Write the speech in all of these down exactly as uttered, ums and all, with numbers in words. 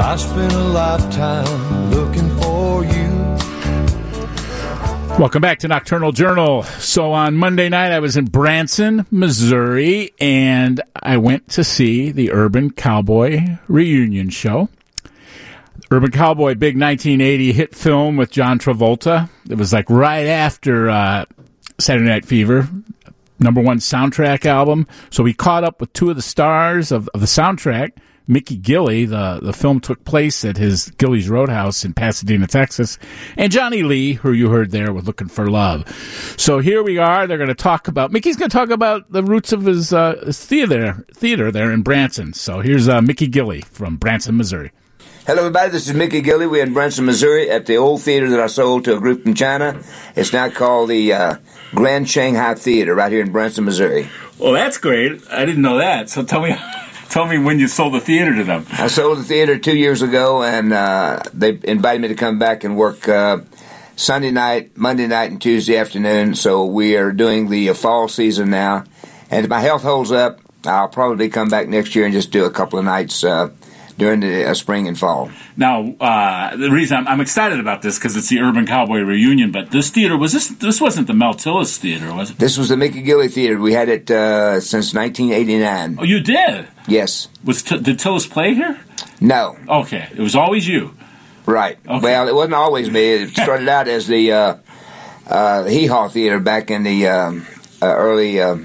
I spent a lifetime looking for you. Welcome back to Nocturnal Journal. So on Monday night, I was in Branson, Missouri, and I went to see the Urban Cowboy reunion show. Urban Cowboy, big nineteen eighty hit film with John Travolta. It was like right after uh, Saturday Night Fever, number one soundtrack album. So we caught up with two of the stars of, of the soundtrack. Mickey Gilley, the, the film took place at his Gilley's Roadhouse in Pasadena, Texas, and Johnny Lee, who you heard there with Looking for Love. So here we are. They're going to talk about, Mickey's going to talk about the roots of his, uh, his theater, theater there in Branson. So here's uh, Mickey Gilley from Branson, Missouri. Hello, everybody. This is Mickey Gilley. We're in Branson, Missouri at the old theater that I sold to a group from China. It's now called the uh, Grand Shanghai Theater right here in Branson, Missouri. Well, that's great. I didn't know that. So tell me... Tell me when you sold the theater to them. I sold the theater two years ago, and uh, they invited me to come back and work uh, Sunday night, Monday night, and Tuesday afternoon. So we are doing the uh, fall season now. And if my health holds up, I'll probably come back next year and just do a couple of nights uh, during the uh, spring and fall. Now, uh, the reason I'm, I'm excited about this because it's the Urban Cowboy reunion, but this theater, was this This wasn't the Mel Tillis Theater, was it? This was the Mickey Gilley Theater. We had it uh, since nineteen eighty-nine. Oh, you did? Yes. Was T- Did Tillis play here? No. Okay. It was always you. Right. Okay. Well, it wasn't always me. It started out as the uh, uh, Hee Haw Theater back in the um, uh, early uh,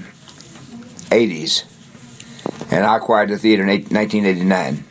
eighties. And I acquired the theater in nineteen eighty-nine.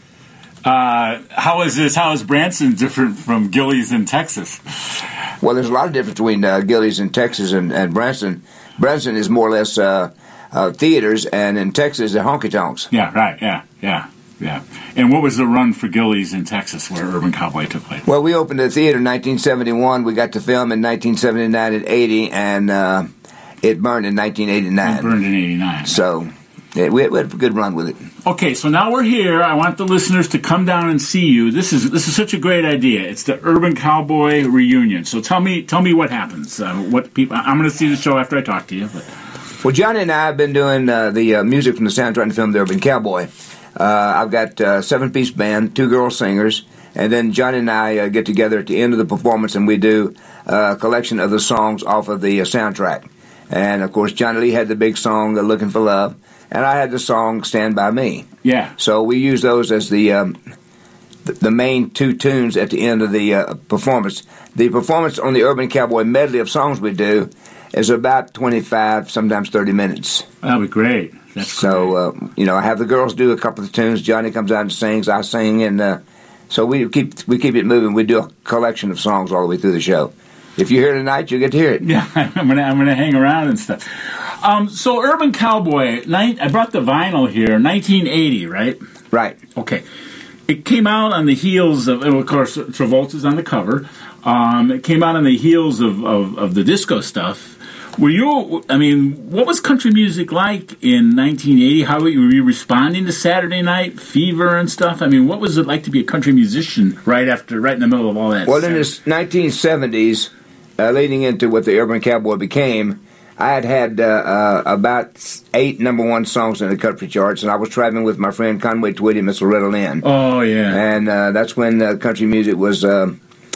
Uh, how is this? How is Branson different from Gilley's in Texas? Well, there's a lot of difference between uh, Gilley's in Texas and, and Branson. Branson is more or less uh, uh, theaters, and in Texas, they're honky-tonks. Yeah, right, yeah, yeah, yeah. And what was the run for Gilley's in Texas where Urban Cowboy took place? Well, we opened the theater in nineteen seventy-one. We got to film in nineteen seventy-nine and eighty, and uh, it burned in nineteen eighty-nine. It burned in eighty-nine. So... Yeah, we, had, we had a good run with it. Okay, so now we're here. I want the listeners to come down and see you. This is this is such a great idea. It's the Urban Cowboy reunion. So tell me tell me what happens. Uh, what people? I'm going to see the show after I talk to you. But. Well, Johnny and I have been doing uh, the uh, music from the soundtrack and film The Urban Cowboy. Uh, I've got a seven-piece band, two girl singers, and then Johnny and I uh, get together at the end of the performance and we do uh, a collection of the songs off of the uh, soundtrack. And, of course, Johnny Lee had the big song, uh, Looking for Love. And I had the song Stand By Me. Yeah. So we use those as the um, th- the main two tunes at the end of the uh, performance. The performance on the Urban Cowboy medley of songs we do is about twenty-five, sometimes thirty minutes. That'll be great. That's so, great. Uh, you know, I have the girls do a couple of tunes. Johnny comes out and sings. I sing. And uh, so we keep we keep it moving. We do a collection of songs all the way through the show. If you're here tonight, you'll get to hear it. Yeah, I'm gonna I'm gonna hang around and stuff. Um, so Urban Cowboy, ni- I brought the vinyl here, nineteen eighty, right? Right. Okay. It came out on the heels of, of course, Travolta's on the cover. Um, it came out on the heels of, of, of the disco stuff. Were you, I mean, what was country music like in nineteen eighty? How were you, were you responding to Saturday Night Fever and stuff? I mean, what was it like to be a country musician right after, right in the middle of all that? Well, in the nineteen seventies, uh, leading into what the Urban Cowboy became, I had had uh, uh, about eight number one songs in the country charts, and I was traveling with my friend Conway Twitty and Miss Loretta Lynn. Oh, yeah. And uh, that's when uh, country music was uh,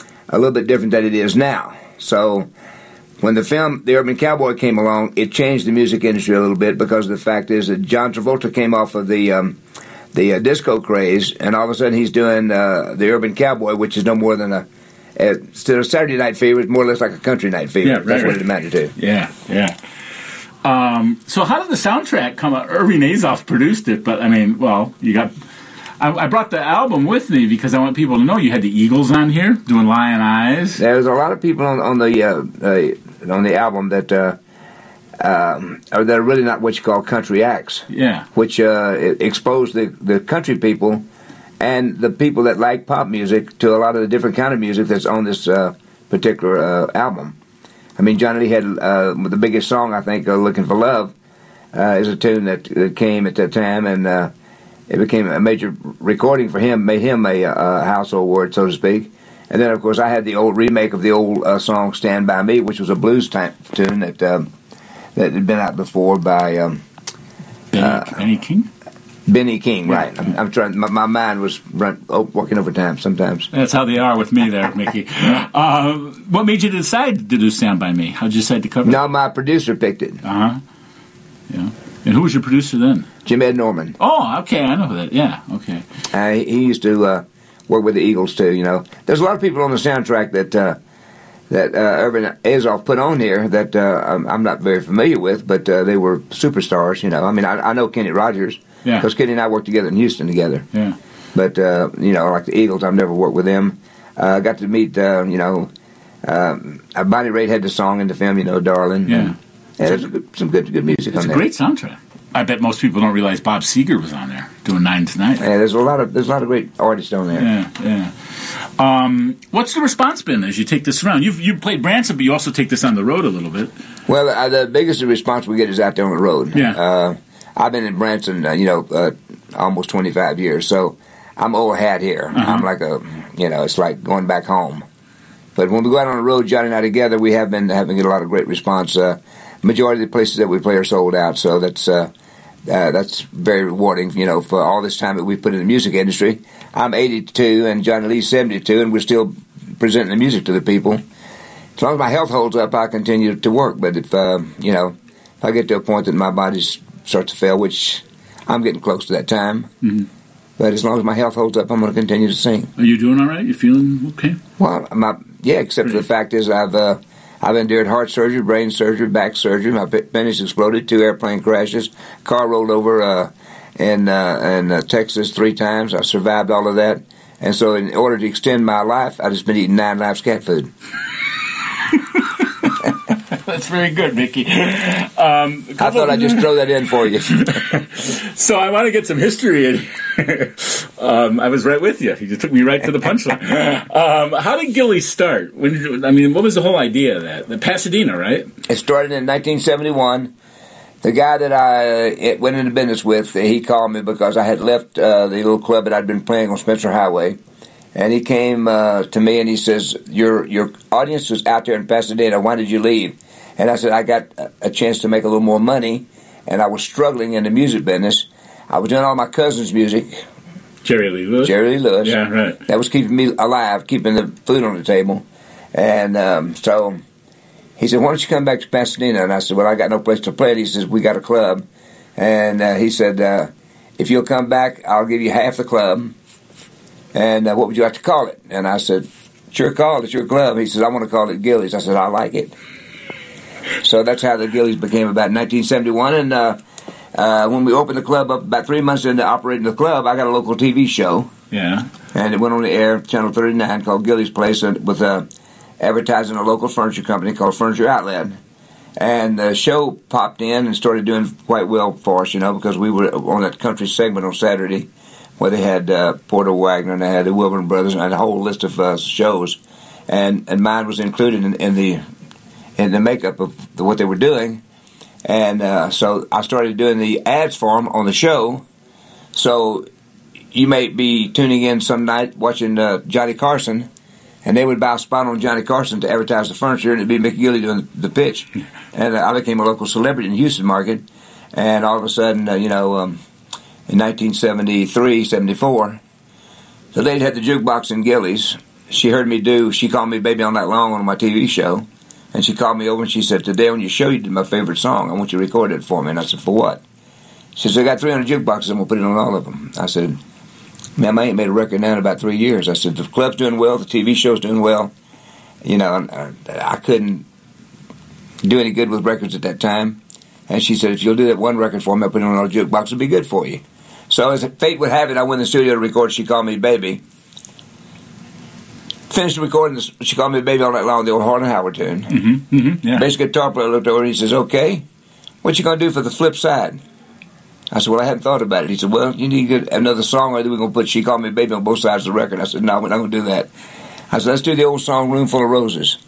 a little bit different than it is now. So when the film The Urban Cowboy came along, it changed the music industry a little bit because the fact is that John Travolta came off of the um, the uh, disco craze, and all of a sudden he's doing uh, The Urban Cowboy, which is no more than a Uh, instead of Saturday Night Fever, it's more or less like a country night fever. Yeah, right, That's right. what it amounted to. Yeah, yeah. Um, so how did the soundtrack come out? Irving Azoff produced it, but I mean, well, you got... I, I brought the album with me because I want people to know you had the Eagles on here doing Lion Eyes. There's a lot of people on, on the uh, uh, on the album that uh, um, are that are really not what you call country acts. Yeah. Which uh, expose the, the country people and the people that like pop music to a lot of the different kind of music that's on this uh, particular uh, album. I mean, Johnny Lee had uh, the biggest song, I think, uh, Looking for Love, uh, is a tune that, that came at that time, and uh, it became a major recording for him, made him a, a household word, so to speak. And then, of course, I had the old remake of the old uh, song Stand By Me, which was a blues type tune that, um, that had been out before by... Um, Benny, uh, Benny King? Benny King, right. I'm, I'm trying. My, my mind was run, oh, working overtime sometimes. That's how they are with me there, Mickey. uh, what made you decide to do Stand By Me? How'd you decide to cover it? No, my producer picked it. Uh-huh. Yeah. And who was your producer then? Jim Ed Norman. Oh, okay. I know that. Yeah, okay. Uh, he, he used to uh, work with the Eagles, too, you know. There's a lot of people on the soundtrack that uh, that uh, Irvin Azoff put on here that uh, I'm, I'm not very familiar with, but uh, they were superstars, you know. I mean, I, I know Kenny Rogers. Yeah. Because Kenny and I worked together in Houston together. Yeah. But, uh, you know, like the Eagles, I've never worked with them. I uh, got to meet, uh, you know, um, uh, Bonnie Raitt had the song in the film, you know, Darling. Yeah. And, yeah, there's good, some good good music it's on a there. great soundtrack. I bet most people don't realize Bob Seger was on there doing Nine Tonight. Yeah, there's a lot of there's a lot of great artists on there. Yeah, yeah. Um, what's the response been as you take this around? You've you played Branson, but you also take this on the road a little bit. Well, uh, the biggest response we get is out there on the road. Yeah. Uh, I've been in Branson, uh, you know, uh, almost twenty-five years, so I'm old hat here. Uh-huh. I'm like a, you know, it's like going back home. But when we go out on the road, Johnny and I together, we have been having a lot of great response. Uh, majority of the places that we play are sold out, so that's uh, uh, that's very rewarding, you know, for all this time that we've put in the music industry. I'm eighty-two and Johnny Lee's seventy-two, and we're still presenting the music to the people. As long as my health holds up, I continue to work. But if, uh, you know, if I get to a point that my body starts to fail, which I'm getting close to that time, mm-hmm. but as long as my health holds up, I'm going to continue to sing. Are you doing all right? You feeling okay? Well, my, yeah, except for the fact is I've uh, I've endured heart surgery, brain surgery, back surgery. My appendix exploded, two airplane crashes, car rolled over uh, in uh, in uh, Texas three times. I survived all of that, and so in order to extend my life, I just been eating Nine Lives cat food. That's very good, Mickey. Um, I thought I'd just throw that in for you. So I want to get some history in here. um, I was right with you. You just took me right to the punchline. Um, how did Gillies start? When did you, I mean, what was the whole idea of that? The Pasadena, right? It started in nineteen seventy-one. The guy that I uh, went into business with, he called me because I had left uh, the little club that I'd been playing on Spencer Highway. And he came uh, to me and he says, your your audience was out there in Pasadena. Why did you leave? And I said, I got a chance to make a little more money, and I was struggling in the music business. I was doing all my cousin's music. Jerry Lee Lewis? Jerry Lee Lewis. Yeah, right. That was keeping me alive, keeping the food on the table. And um, so he said, why don't you come back to Pasadena? And I said, well, I got no place to play. And he says, we got a club. And uh, he said, uh, if you'll come back, I'll give you half the club. And uh, what would you like to call it? And I said, sure, call it. It's your club. He said, I want to call it Gillies. I said, I like it. So that's how the Gillies became about in nineteen seventy-one. And uh, uh, when we opened the club up, about three months into operating the club, I got a local T V show. Yeah. And it went on the air, Channel thirty-nine, called Gillies Place, with uh, advertising a local furniture company called Furniture Outlet. And the show popped in and started doing quite well for us, you know, because we were on that country segment on Saturday where they had uh, Porter Wagner and they had the Wilburn Brothers and a whole list of uh, shows. And, and mine was included in, in the in the makeup of the, what they were doing. And uh, so I started doing the ads for them on the show. So you may be tuning in some night watching uh, Johnny Carson, and they would buy a spot on Johnny Carson to advertise the furniture, and it'd be Mickey Gilly doing the pitch. And uh, I became a local celebrity in the Houston market. And all of a sudden, uh, you know, um, in nineteen seventy-three, seventy-four, the lady had the jukebox in Gillies. She heard me do, she called me Baby on That Long on my T V show. And she called me over and she said, today on your show you did my favorite song. I want you to record it for me. And I said, for what? She said, I got three hundred jukeboxes. I'm going to put it on all of them. I said, ma'am, I ain't made a record now in about three years. I said, the club's doing well. The T V show's doing well. You know, I, I couldn't do any good with records at that time. And she said, if you'll do that one record for me, I'll put it on all the jukeboxes. It'll be good for you. So as fate would have it, I went in the studio to record. She called me Baby. Finished recording, she called me Baby All Night Long, the old Hart and Howard tune. Mm-hmm, mm-hmm, yeah. Bass guitar player looked over and he says, okay, what you going to do for the flip side? I said, well, I hadn't thought about it. He said, well, you need to get another song, or we're going to put She Called Me Baby on both sides of the record. I said, no, we're not going to do that. I said, let's do the old song, Room Full of Roses.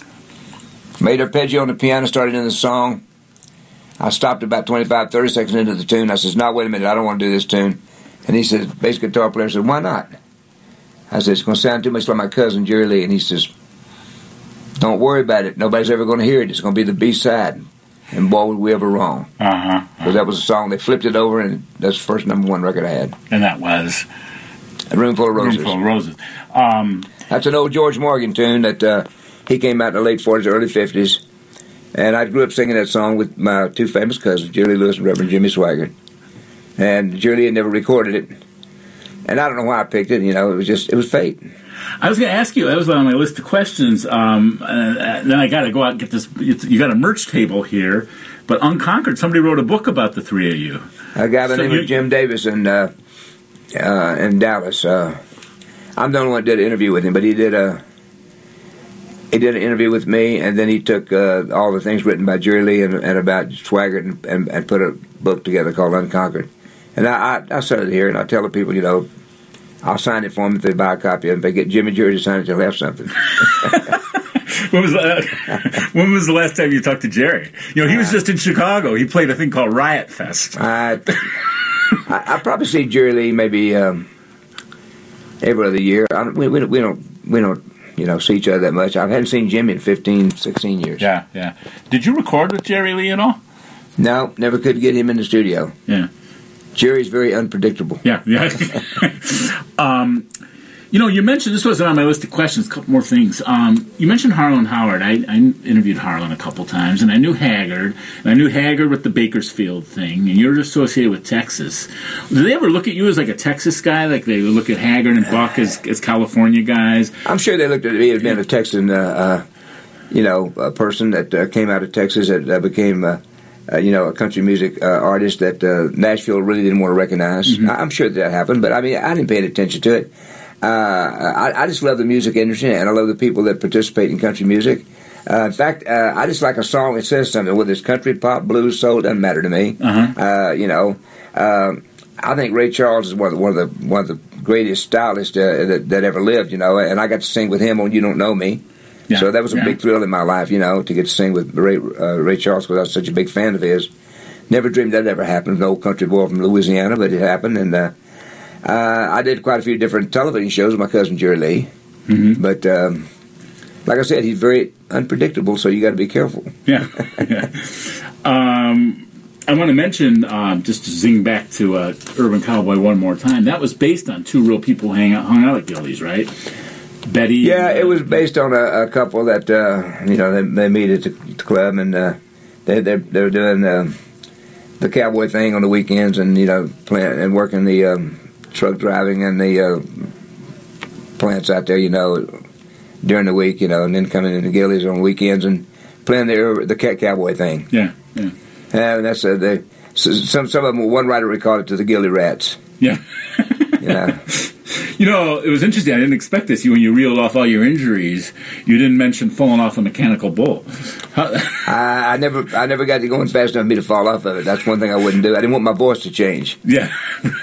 Made arpeggio on the piano, started in the song. I stopped about twenty-five, thirty seconds into the tune. I said, no, wait a minute, I don't want to do this tune. And he says, bass guitar player said, why not? I said, it's going to sound too much like my cousin, Jerry Lee. And he says, don't worry about it. Nobody's ever going to hear it. It's going to be the B-side. and boy, were we ever wrong. Uh-huh. Because uh-huh. that was a song, they flipped it over, and that's the first number one record I had. And that was? A Room Full of Roses. Room Full of Roses. Um, that's an old George Morgan tune that uh, he came out in the late forties, early fifties. And I grew up singing that song with my two famous cousins, Jerry Lewis and Reverend Jimmy Swaggart. And Jerry had never recorded it. And I don't know why I picked it, you know, it was just, it was fate. I was going to ask you, that was on my list of questions. Um, uh, then I got to go out and get this, you got a merch table here, but Unconquered, somebody wrote a book about the three of you. A guy by the so name you, of Jim Davis in, uh, uh, in Dallas. Uh, I'm the only one that did an interview with him, but he did a, he did an interview with me, and then he took uh, all the things written by Jerry Lee and, and about Swaggart and, and, and put a book together called Unconquered. And I, I, I set it here, and I tell the people, you know, I'll sign it for them if they buy a copy of it. If they get Jimmy Jerry to sign it, they'll have something. when, was the, when was the last time you talked to Jerry? You know, he was uh, just in Chicago. He played a thing called Riot Fest. I, I, I probably see Jerry Lee maybe um, every other year. I don't, we, we, we don't, we don't, you know, see each other that much. I haven't seen Jimmy in fifteen, sixteen years. Yeah, yeah. Did you record with Jerry Lee at all? No, never could get him in the studio. Yeah. Jerry's very unpredictable. Yeah, yeah. um, you know, you mentioned, this wasn't on my list of questions, a couple more things. Um, you mentioned Harlan Howard. I, I interviewed Harlan a couple times, and I knew Haggard, and I knew Haggard with the Bakersfield thing, and you're associated with Texas. Did they ever look at you as like a Texas guy? Like they would look at Haggard and Buck as, as California guys? I'm sure they looked at me as being a Texan, uh, uh, you know, a person that uh, came out of Texas that uh, became... Uh, Uh, you know, a country music uh, artist that uh, Nashville really didn't want to recognize. Mm-hmm. I'm sure that happened, but I mean, I didn't pay any attention to it. Uh, I, I just love the music industry, and I love the people that participate in country music. Uh, in fact, uh, I just like a song that says something, whether it's country, pop, blues, soul, doesn't matter to me. Uh-huh. Uh, you know, uh, I think Ray Charles is one of the one of the, one of the greatest stylists uh, that, that ever lived. You know, and I got to sing with him on "You Don't Know Me." Yeah, so that was a yeah. big thrill in my life, you know, to get to sing with Ray, uh, Ray Charles because I was such a big fan of his. Never dreamed that ever happened. An old country boy from Louisiana, but it happened. And uh, uh, I did quite a few different television shows with my cousin Jerry Lee. Mm-hmm. But um, like I said, he's very unpredictable, so you got to be careful. Yeah. yeah. Um, I want to mention, uh, just to zing back to uh, Urban Cowboy one more time, that was based on two real people who hang out, hung out at Gillies, right? Betty. Yeah, and, uh, it was based on a, a couple that uh, you know they, they meet at the, the club, and uh, they they're, they're doing uh, the cowboy thing on the weekends, and you know plant and working the um, truck driving and the uh, plants out there, you know, during the week, you know, and then coming into Gillies on weekends and playing the the cowboy thing. Yeah, yeah. And that's uh, they some some of them. One writer recalled it to the Gilly Rats. Yeah. You know. You know, it was interesting. I didn't expect this. When you reeled off all your injuries, you didn't mention falling off a mechanical bull. I, I never, I never got to going fast enough for me to fall off of it. That's one thing I wouldn't do. I didn't want my voice to change. Yeah.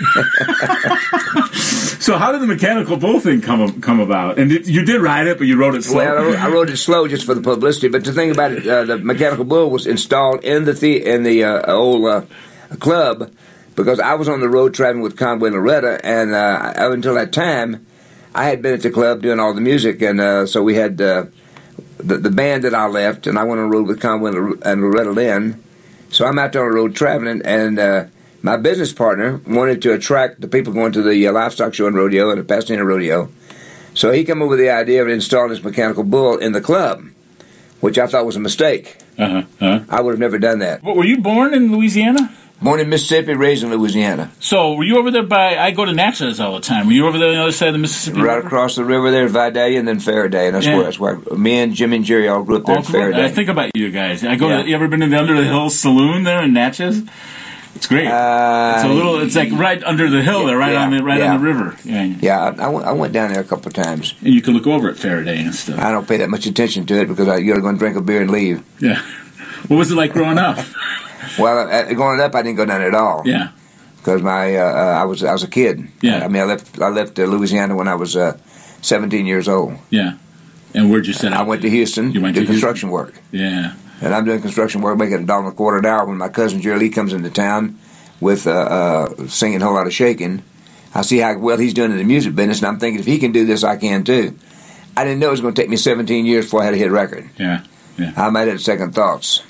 So, how did the mechanical bull thing come come about? And did, you did ride it, but you rode it slow. Well, I rode, I rode it slow just for the publicity. But the thing about it, uh, the mechanical bull was installed in the, the in the uh, old uh, club. Because I was on the road traveling with Conway and Loretta, and uh, up until that time, I had been at the club doing all the music, and uh, so we had uh, the, the band that I left, and I went on the road with Conway and Loretta Lynn. So I'm out there on the road traveling, and uh, my business partner wanted to attract the people going to the uh, livestock show and rodeo and the Pasadena rodeo. So he came up with the idea of installing this mechanical bull in the club, which I thought was a mistake. Uh-huh. Uh-huh. I would have never done that. But were you born in Louisiana? Born in Mississippi, raised in Louisiana. So, were you over there by, I go to Natchez all the time. Were you over there on the other side of the Mississippi Right River? across the river there, Vidalia, and then Faraday. And that's, yeah. where, that's where me and Jimmy and Jerry all grew up there all in Faraday. I think about you guys. I go. Yeah. To, you ever been to the Under the Hill Saloon there in Natchez? It's great. Uh, it's a little, it's like right under the hill yeah, there, right yeah, on the right yeah. on the river. Yeah, yeah I, I, went, I went down there a couple of times. And you can look over at Faraday and stuff. I don't pay that much attention to it because I, you're going to drink a beer and leave. Yeah. What was it like growing up? Well, uh, growing up, I didn't go down there at all. Yeah. Because my, uh, uh, I was, I was a kid. Yeah. I mean, I left, I left uh, Louisiana when I was uh, seventeen years old. Yeah. And where'd you set out? I went to Houston. You went to to construction Houston? work. Yeah. And I'm doing construction work, making a dollar and a quarter an hour. When my cousin Jerry Lee comes into town with uh, uh, singing a whole lot of shaking, I see how well he's doing in the music business, and I'm thinking if he can do this, I can too. I didn't know it was going to take me seventeen years before I had a hit record. Yeah. Yeah. I might have second thoughts.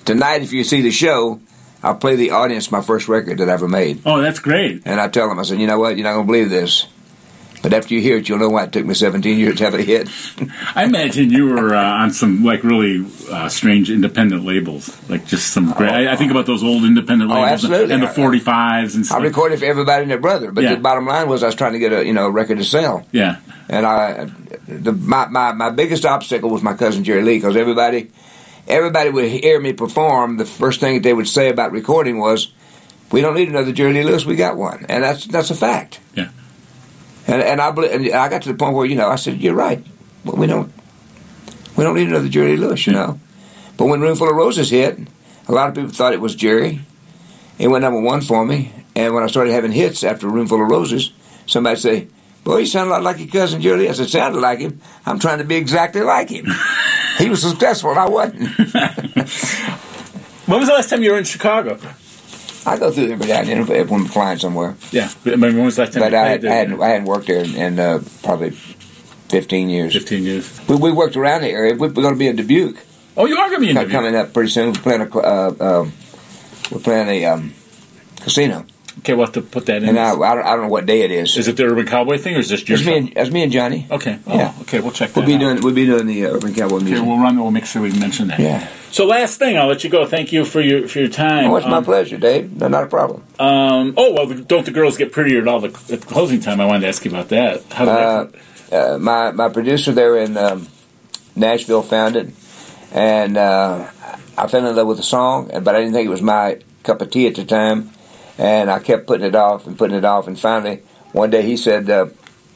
tonight, if you see the show, I'll play the audience my first record that I ever made. Oh, that's great. And I tell them, I said, you know what, you're not going to believe this. But after you hear it, you'll know why it took me seventeen years to have a hit. I imagine you were uh, on some like really uh, strange independent labels, like just some great. I, I think about those old independent Oh, labels absolutely. and the forty-fives and I stuff. recorded for everybody and their brother, but Yeah. the bottom line was I was trying to get a you know a record to sell. Yeah, And I, the my, my, my biggest obstacle was my cousin Jerry Lee, because everybody everybody would hear me perform. The first thing that they would say about recording was, "We don't need another Jerry Lee Lewis. We got one," and that's that's a fact. yeah. And and I bel- and I got to the point where you know I said, "You're right. Well, we don't we don't need another Jerry Lee Lewis, you know." But when Roomful of Roses hit, a lot of people thought it was Jerry. It went number one for me. And when I started having hits after Roomful of Roses, somebody would say, "Boy, you sound a lot like your cousin Jerry Lee." I said, "Sounded like him. I'm trying to be exactly like him." He was successful, and I wasn't. When was the last time you were in Chicago? I go through there every now and then if I'm flying somewhere. Yeah, I mean, when was the last time But you I, played I, there? hadn't, I hadn't worked there in, in uh, probably fifteen years. Fifteen years. We, we worked around the area. We, we're going to be in Dubuque. Oh, you are going to be in Co- Dubuque. coming up pretty soon. We're playing a uh, um, we're playing a um, casino, Okay, we'll have to put that in. and I, I, don't, I don't know what day it is. Is it the Urban Cowboy thing, or is this your It's me and it's me and Johnny. Okay. Oh, Yeah. okay, we'll check that We'll be out. doing we'll be doing the uh, Urban Cowboy Okay, music. we'll run. We'll make sure we mention that. Yeah. So, last thing, I'll let you go. Thank you for your for your time. Oh, it's my Um, pleasure, Dave. No, not a problem. Um, oh well, don't the girls get prettier at all the, at closing time? I wanted to ask you about that. How did Uh, that? uh, my my producer there in um, Nashville found it, and uh, I fell in love with the song, but I didn't think it was my cup of tea at the time, and I kept putting it off and putting it off, and finally one day he said, uh,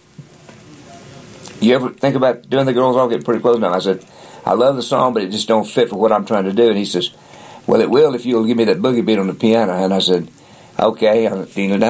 "You ever think about doing the girls all get pretty close now?" I said, "I love the song, but it just don't fit for what I'm trying to do." And he says, "Well, it will if you'll give me that boogie beat on the piano." And I said, "Okay." And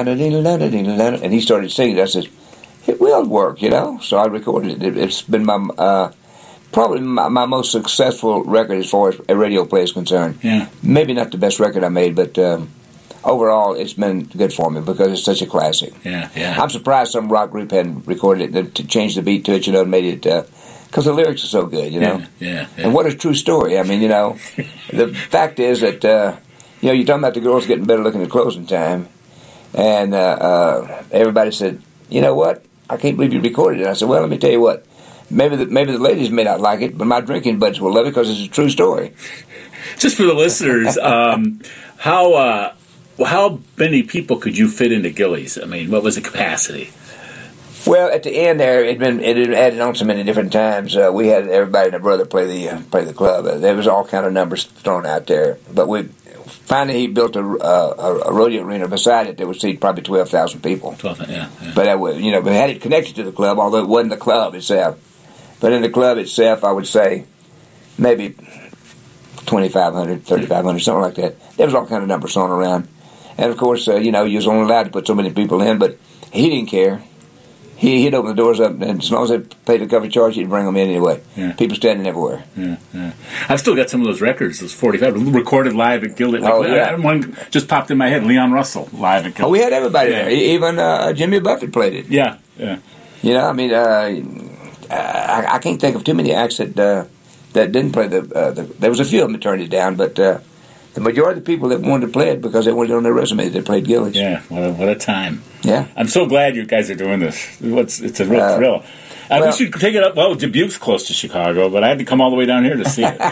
he started singing. I said, "It will work, you know." So I recorded it. it it's been my uh, probably my, my most successful record as far as a radio play is concerned. Yeah. Maybe not the best record I made, but um, overall it's been good for me because it's such a classic. Yeah, yeah. I'm surprised some rock group hadn't recorded it to change the beat to it, you know, and made it because the lyrics are so good, you know. Yeah, yeah, yeah. And what a true story. I mean, you know, the fact is that uh, you know you're talking about the girls getting better looking at closing time, and uh, uh, everybody said, "You know what? I can't believe you recorded it." I said, "Well, let me tell you what. Maybe the, maybe the ladies may not like it, but my drinking buddies will love it because it's a true story." Just for the listeners, um, how uh, how many people could you fit into Gillies? I mean, what was the capacity? Well, at the end there, it'd been it had added on so many different times. Uh, we had everybody and their brother play the uh, play the club. Uh, there was all kind of numbers thrown out there, but we finally he built a, uh, a rodeo arena beside it that would seat probably twelve thousand people. Twelve, yeah, yeah. But that was, you know, we had it connected to the club, although it wasn't the club itself. But in the club itself, I would say maybe twenty-five hundred, thirty-five hundred, something like that. There was all kind of numbers thrown around. And, of course, uh, you know, you was only allowed to put so many people in, but he didn't care. He, he'd open the doors up, and as long as they paid the cover charge, he'd bring them in anyway. Yeah. People standing everywhere. Yeah, yeah. I've still got some of those records, those forty-five, recorded live at Gillies. Like, Oh, yeah. One just popped in my head, Leon Russell, live at Gillies. Oh, we had everybody Yeah. there. E- Even uh, Jimmy Buffett played it. Yeah, yeah. You know, I mean, uh, I, I can't think of too many acts that uh, that didn't play the, uh, the. There was a few of them that turned it down, but uh, the majority of the people that wanted to play it because they wanted it on their resume, they played Gillies. Yeah, what a, what a time. Yeah. I'm so glad you guys are doing this. It's, it's a real Uh, thrill. Uh, well- we should take it up. Well, Dubuque's close to Chicago, but I had to come all the way down here to see it.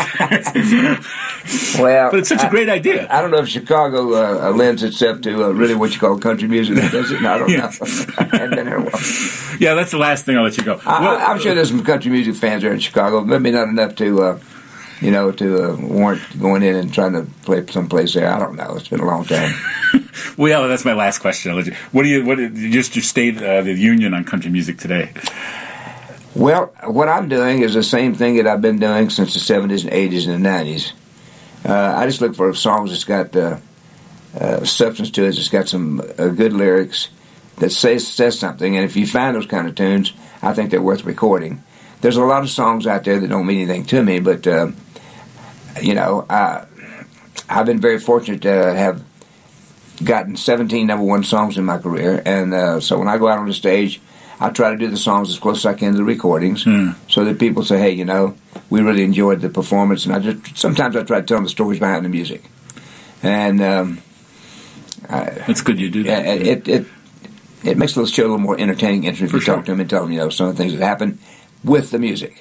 Well, But it's such a I- great idea. I don't know if Chicago uh, uh, lends itself to uh, really what you call country music. Does it? No, I don't Yes. know. I haven't been there a while. Yeah, that's the last thing I'll let you go. I, Well, I, I'm sure there's some country music fans there in Chicago. Maybe not enough to, uh, you know, to uh, warrant going in and trying to play someplace there. I don't know. It's been a long time. well, yeah, that's my last question. I'll let you, what do you? What just your state uh, the union on country music today? Well, what I'm doing is the same thing that I've been doing since the seventies and eighties and the nineties. Uh, I just look for songs that's got uh, uh, substance to it, that's got some uh, good lyrics, that says, says something. And if you find those kind of tunes, I think they're worth recording. There's a lot of songs out there that don't mean anything to me, but, uh, you know, I, I've been very fortunate to have gotten seventeen number one songs in my career. And uh, so when I go out on the stage, I try to do the songs as close as I can to the recordings, Mm. so that people say, hey, you know, we really enjoyed the performance. And I just sometimes I try to tell them the stories behind the music. And um, I, It's good you do yeah, that. it, it it makes the show a little more entertaining, interesting if For you sure. talk to them and tell them, you know, some of the things that happen with the music.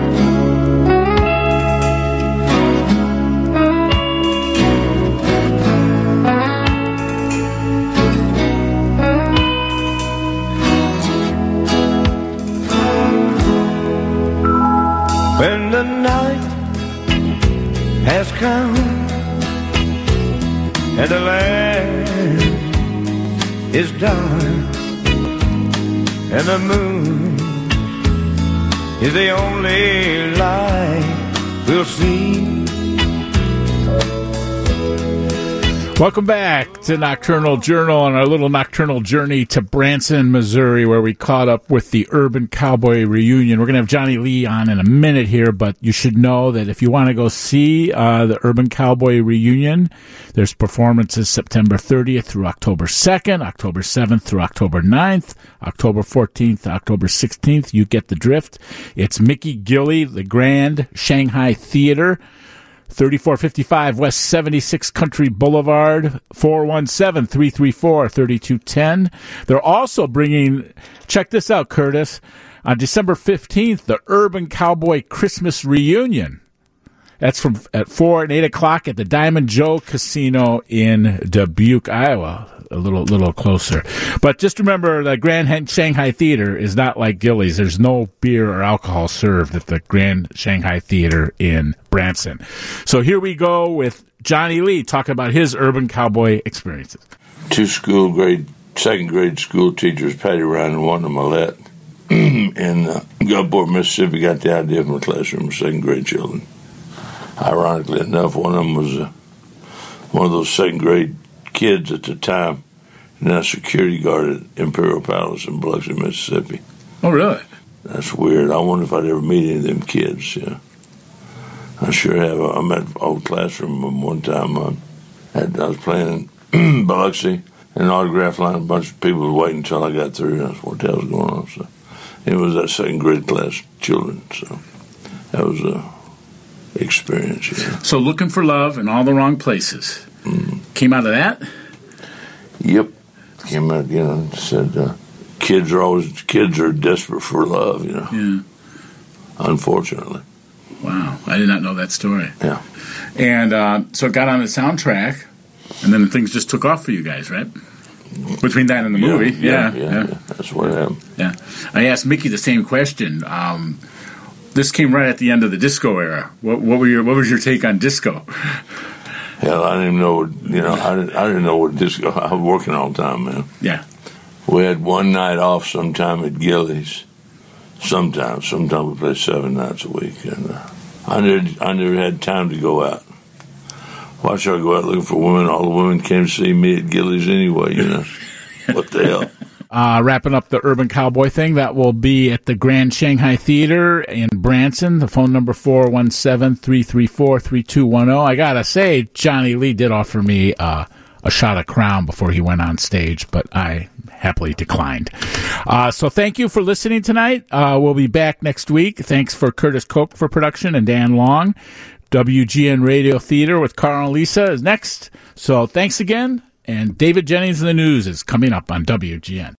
When the night has come and the land is dark and the moon is the only light we'll see. Welcome back to Nocturnal Journal and our little nocturnal journey to Branson, Missouri, where we caught up with the Urban Cowboy Reunion. We're going to have Johnny Lee on in a minute here, but you should know that if you want to go see uh, the Urban Cowboy Reunion, there's performances September thirtieth through October second, October seventh through October ninth, October fourteenth, October sixteenth. You get the drift. It's Mickey Gilley, the Grand Shanghai Theater, thirty-four fifty-five West seventy-sixth Country Boulevard, four one seven, three three four, three two one zero. They're also bringing, check this out, Curtis, on December fifteenth, the Urban Cowboy Christmas Reunion. That's from at four and eight o'clock at the Diamond Joe Casino in Dubuque, Iowa. A little, little closer. But just remember, the Grand Shanghai Theater is not like Gilley's. There's no beer or alcohol served at the Grand Shanghai Theater in Branson. So here we go with Johnny Lee talking about his Urban Cowboy experiences. Two school grade, second grade school teachers, Patty Ryan and Wanda Millette, in uh, Gulfport, Mississippi, got the idea from a classroom of second grade children. Ironically enough, one of them was uh, one of those second grade kids at the time, now security guard at Imperial Palace in Biloxi, Mississippi. Oh, really? That's weird. I wonder if I'd ever meet any of them kids. Yeah, I sure have. I met an old classroom one time. Uh, had, I was playing in Biloxi, and an autograph line. A bunch of people was waiting until I got through. That's what the hell was going on. So it was that second grade class children. So that was a experience. Yeah. So looking for love in all the wrong places. Mm. Came out of that? Yep. Came out, you know, said uh, kids are always, kids are desperate for love, you know. Yeah. Unfortunately. Wow. I did not know that story. Yeah. And uh, so it got on the soundtrack, and then things just took off for you guys, right? Between that and the Yeah, movie. Yeah, Yeah. yeah, Yeah. yeah. That's what happened. Yeah. I asked Mickey the same question. Um, this came right at the end of the disco era. What, what were your, what was your take on disco? Hell, I didn't even know, what, you know, I didn't, I didn't know what disco, I was working all the time, man. Yeah. We had one night off sometime at Gilley's. Sometimes. Sometimes we played seven nights a week. And uh, I, never, I never had time to go out. Why should I go out looking for women? All the women came to see me at Gilley's anyway, you know. What the hell? Uh, wrapping up the Urban Cowboy thing, that will be at the Grand Shanghai Theater in Branson. The phone number four one seven, three three four, three two one zero. I gotta say, Johnny Lee did offer me uh, a shot of Crown before he went on stage, but I happily declined. Uh, so thank you for listening tonight. Uh, we'll be back next week. Thanks for Curtis Koch for production and Dan Long. W G N Radio Theater with Carl and Lisa is next. So thanks again. And David Jennings in the News is coming up on W G N.